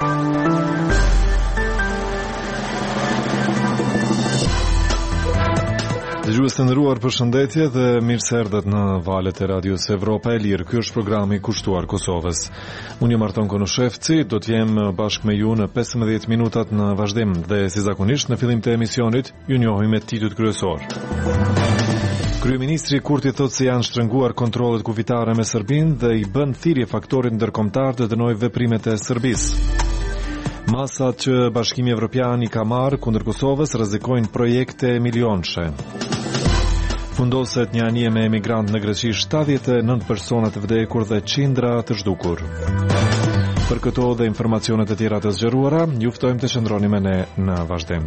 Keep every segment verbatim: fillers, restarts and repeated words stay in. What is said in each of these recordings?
Dëgjues të nderuar, përshëndetje dhe mirë se erdhët në valët e Radios Evropa e Lirë. Ky është programi i kushtuar Kosovës. Unë jam Arton Konushevci, do të jem bashkë me ju në pesëmbëdhjetë minutat në vazhdim dhe si zakonisht në fillim të emisionit ju njohim me titujt kryesor. Kryeministri Kurti thotë se janë shtrënguar kontrollet kufitare me Serbinë dhe i bën thirrje faktorit ndërkombëtar të dënojë veprimet e Serbisë. Masat që Bashkimi Evropian i ka marrë kundër Kosovës rrezikojnë projekte milionëshe. Fundoset një anije me emigrant në Greqi, shtatëdhjetë e nëntë persona të vdekur dhe qindra të zhdukur. Për këto dhe informacionet e tjera të zgjeruara, ju ftojmë të qëndroni me ne në vazhdim.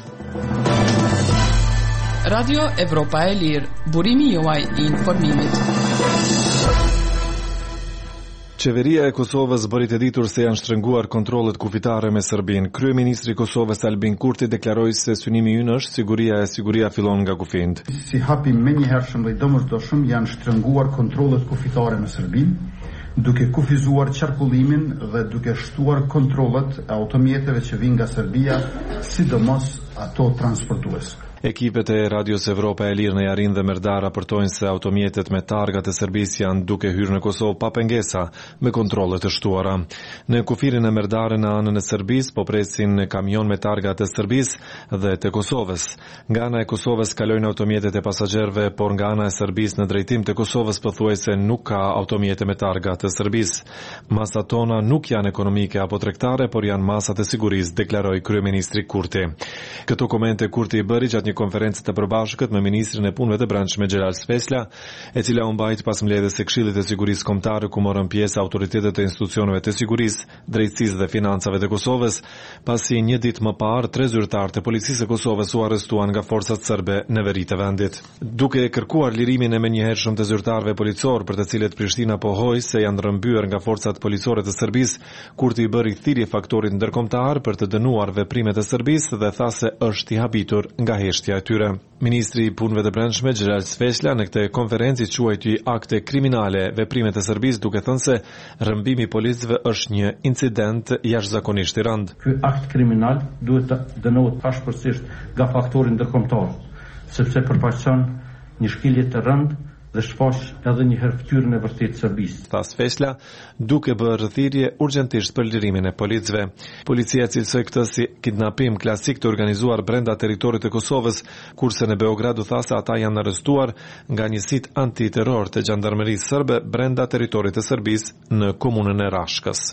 Radio Evropa e Lirë, burimi juaj i informimit. Qeveria e Kosovës bëri të ditur se janë shtrënguar kontrollet kufitare me Serbinë. Kryeministri i Kosovës Albin Kurti deklaroi se synimi ynë është siguria e siguria fillon nga kufind. Si hapim menjëhershëm dhe domosdoshëm janë shtrënguar kontrollet kufitare me Serbinë, duke kufizuar qarkullimin dhe duke shtuar kontrollet e automjeteve që vijnë nga Serbia, sidomos ato transportuese. Ekipet e Radios Evropa e Lirë në Jarin dhe Merdar raportojnë se automjetet me targat e Serbisë janë duke hyrë në Kosovë pa pengesa me kontrolle të shtuara. Në kufirin e Merdarë në anën e Serbisë po presin kamion me targat e Serbisë dhe të Kosovës. Nga ana e Kosovës kalojnë automjetet e pasagerëve, por nga ana e Serbisë në drejtim të Kosovës pothuajse nuk ka automjete me targat e Serbisë. Masat tona nuk janë ekonomike apo tregtare, por janë masat e sigurisë, deklaroi kryeministri Kurti. Këto komente Kurti i bëri gjatë një konferencë të përbashkët me ministrin e punëve të brendshme Xhelal Sfesla, e cila u mbajt pas mbledhjes së Këshillit të Sigurisë Kombëtare ku morën pjesë autoritetet e institucioneve të sigurisë, drejtësisë dhe financave të Kosovës, pasi një ditë më parë tre zyrtarë të policisë së Kosovës u arrestuan nga forcat serbe në veri të vendit. Duke kërkuar lirimin e menjëhershëm të zyrtarëve policor, për të cilët Prishtina pohoi se janë rrëmbyer nga forcat policore të Serbisë, Kurti i bëri thirrje faktorit ndërkombëtar për të dënuar veprimet e Serbisë dhe tha se është i habitur nga heshtja e tyre. Ministri i punëve të brendshme Xhelal Sfesla në këtë konferencë quajti akte kriminale veprimet e Serbisë, duke thënë se rrëmbimi i policëve është një incident jashtëzakonisht i rëndë. Ky akt kriminal duhet të dënohet pashpërtësisht nga faktori ndërkombëtar, sepse përfaqëson një shkelje të rëndë dhe shfaq edhe një herë fytyrën e vërtetë të Serbisë. Tha Sfesla, duke bërë thirrje urgjentisht për lirimin e policëve. Policia cilësoi këtë si kidnapim klasik të organizuar brenda territorit të Kosovës, kurse në Beograd u tha se ata janë arrestuar nga njësitë antiterror të gjandarmerisë serbe brenda territorit të Serbisë në komunën e Rashkës.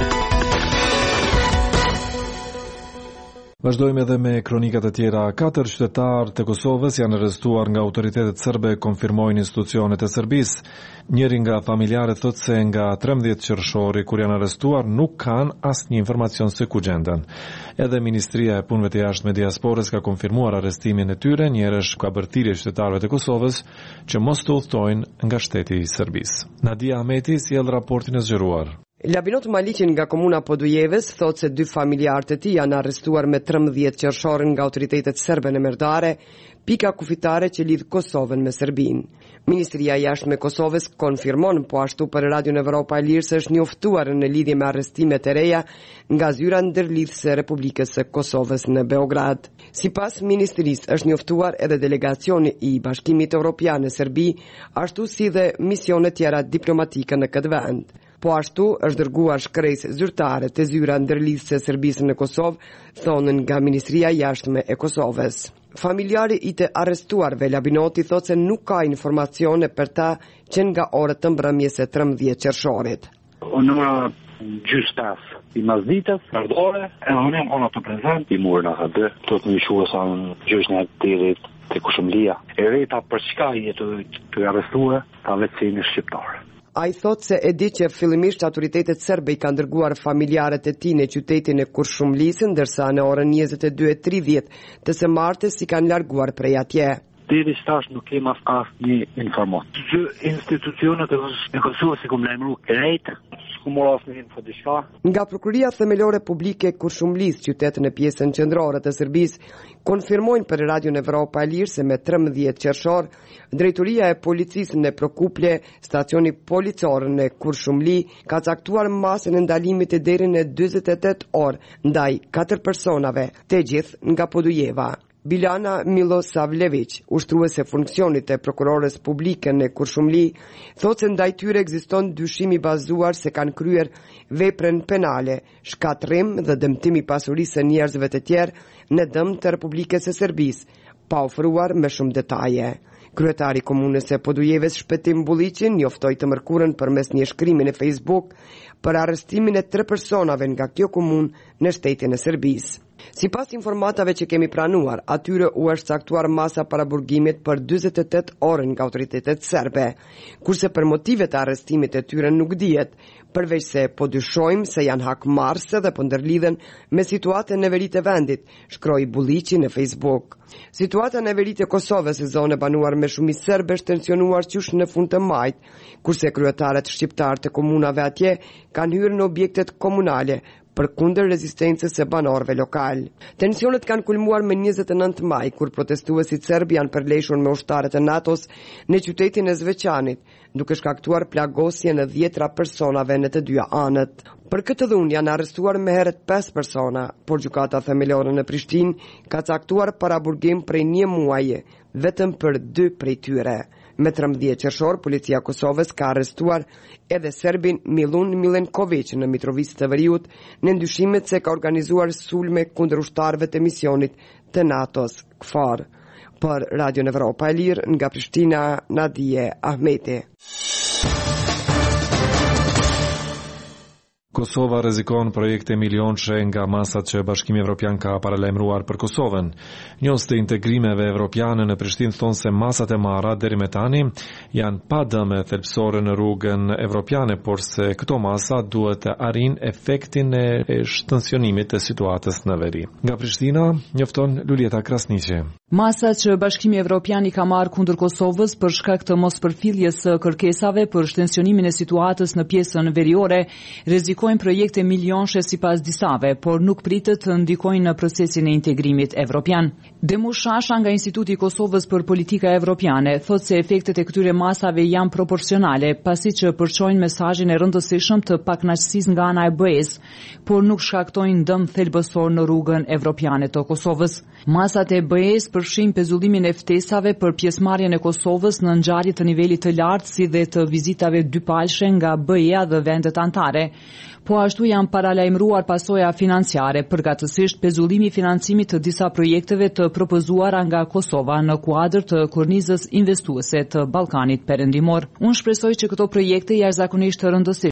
Vazhdojmë edhe me kronikat e tjera. Katër qytetarë të Kosovës janë arrestuar nga autoritetet serbe, konfirmojnë institucionet e Serbisë. Njëri nga familjarët thotë se nga trembëdhjetë qershori kur janë arrestuar nuk kanë asnjë informacion se ku gjenden. Edhe Ministria e Punëve të Jashtme Diasporës ka konfirmuar arrestimin e tyre, njerësh ka bërë thirrje qytetarëve të Kosovës që mos të udhtojnë nga shteti i Serbisë. Nadia Ahmeti sjell raportin e zgjeruar. Labinot Maliqin nga komuna Podujeves thot se dy familjarët e tij janë arrestuar me trembëdhjetë qershorin nga autoritetet serbe në Merdare, pika kufitare që lidh Kosovën me Serbinë. Ministria e Jashtme e Kosovës konfirmon po ashtu për Radion Evropa e Lirë se është njoftuar në lidhje me arrestimet e reja nga zyra ndërlidhëse e Republikës së Kosovës në Beograd. Sipas ministrisë është njoftuar edhe delegacioni i Bashkimit Evropian në Serbi, ashtu si dhe misione tjera diplomatike në këtë vend. Po ashtu është dërguar shkresë zyrtare të zyra ndërlidhëse e Serbisë në Kosovë, thonën nga Ministria e Jashtme e Kosovës. Familjari i të arrestuarve Labinoti thotë se nuk ka informacione për ta që nga orët të mbrëmjes së trembëdhjetë qershorit. Unë gjystas i mazditës, ardore, e unë ona të prezent, i murë në hëdë, të të një shuë sa në gjyshën e tirit të kushumlia. E rejta për çka jetë të arrestuar, ta vetësimi shqiptarë. A i thot se e di që fillimisht autoritetet serbe i ka ndërguar familjarët e tij në qytetin e Kurshumlisë, ndërsa në orën njëzet e dy e tridhjetë të së martës i kanë larguar prej atje. Deri tash nuk kemi asnjë informacion. Që institucionet e Kosovës i kanë lajmëruar krejt, ku mora asnjë info diçka. Nga Prokuria Themelore Publike Kurshumlis, qytet në pjesën qendrore të Serbisë, konfirmojnë për Radion Evropa e Lirë se me trembëdhjetë qershor, drejtoria e policisë në Prokuplje, stacioni policor në Kurshumli, ka caktuar masën e ndalimit e deri në dyzet e tetë orë ndaj katër personave, të gjithë nga Podujeva. Biljana Milosavljević, ushtruese funksionit e prokurores publike në Kurshumli, thotë se ndaj tyre ekziston dyshim i bazuar se kanë kryer veprën penale, shkatërrim dhe dëmtim i pasurisë së njerëzve të tjerë në dëm të Republikës së Serbisë, pa ofruar më shumë detaje. Kryetari i komunës së Podujeves, Shpetim Bulliqin, njoftoi të mërkurën përmes një shkrimi në Facebook për arrestimin e tre personave nga kjo komunë në shtetin e Serbisë. Si pas informatave që kemi pranuar, atyre u është caktuar masa paraburgimit për dyzet e tetë orë nga autoritetet serbe, kurse për motivet e arrestimit e tyre nuk dihet, përveç se po dyshojmë se janë hakmarrëse dhe po ndërlidhen me situatën në veri të vendit, shkroi Bulliqi në Facebook. Situata në veri të Kosovës, e zonë e banuar me shumicë serbe, është tensionuar qysh në fund të majit, kurse kryetarët shqiptar të komunave atje kanë hyrë në objektet komunale për kundër rezistencës së banorëve lokal. Tensionet kanë kulmuar me njëzet e nëntë maj, kur protestuesit serb janë përleshur me ushtarët e NATO-s në qytetin e Zveçanit, duke shkaktuar plagosje në dhjetra personave në të dyja anët. Për këtë dhunë janë arrestuar me herët pesë persona, por gjykata themelore në Prishtinë ka caktuar paraburgim prej një muaje, vetëm për dy prej tyre. Me trembëdhjetë qershor, policia e Kosovës ka arrestuar edhe serbin Milun Milenković në Mitrovicë të Veriut në ndyshimet se ka organizuar sulme kundër ushtarëve të misionit të NATO-s K F O R. Për Radion Evropa e Lirë, nga Prishtina, Nadije Ahmeti. Kosova rrezikon projekte milionçe nga masat që Bashkimi Evropian ka paralajmëruar për Kosovën. Njës të integrimeve evropiane në Prishtinë thonë se masat e marra deri me tani janë pa dëme thelbësore në rrugën evropiane, por se këto masa duhet të arrin efektin e shtensionimit të situatës në veri. Nga Prishtina, njofton Lulieta Krasniqi. Masat që Bashkimi Evropian i ka marrë kundër Kosovës për shkak të mospërfilljes së kërkesave për shtensionimin e situatës në pjesën veriore, rrezikojnë projekte milionçe sipas disave, por nuk pritet të ndikojnë në procesin e integrimit evropian. Demush Shasha nga Instituti i Kosovës për Politika Evropiane thotë se efektet e këtyre masave janë proporcionale, pasi që përçojnë mesazhin e rëndësishëm të pakënaqësisë nga ana e B E-s, por nuk shkaktojnë dëm thelbësor në rrugën evropiane të Kosovës. Masat e B E-s përfshin pezullimin e ftesave për pjesëmarrjen e Kosovës në ngjarje të nivelit të lartë, si dhe të vizitave dypalshe nga B E-a dhe vendet anëtare. Po ashtu janë paralajmëruar pasoja financiare, përgatësisht pezullimi i financimit të disa projekteve të propozuara nga Kosova në kuadër të kornizës investuese të Ballkanit Perëndimor. Unë shpresoj që këto projekte jashtëzakonisht të rëndësishme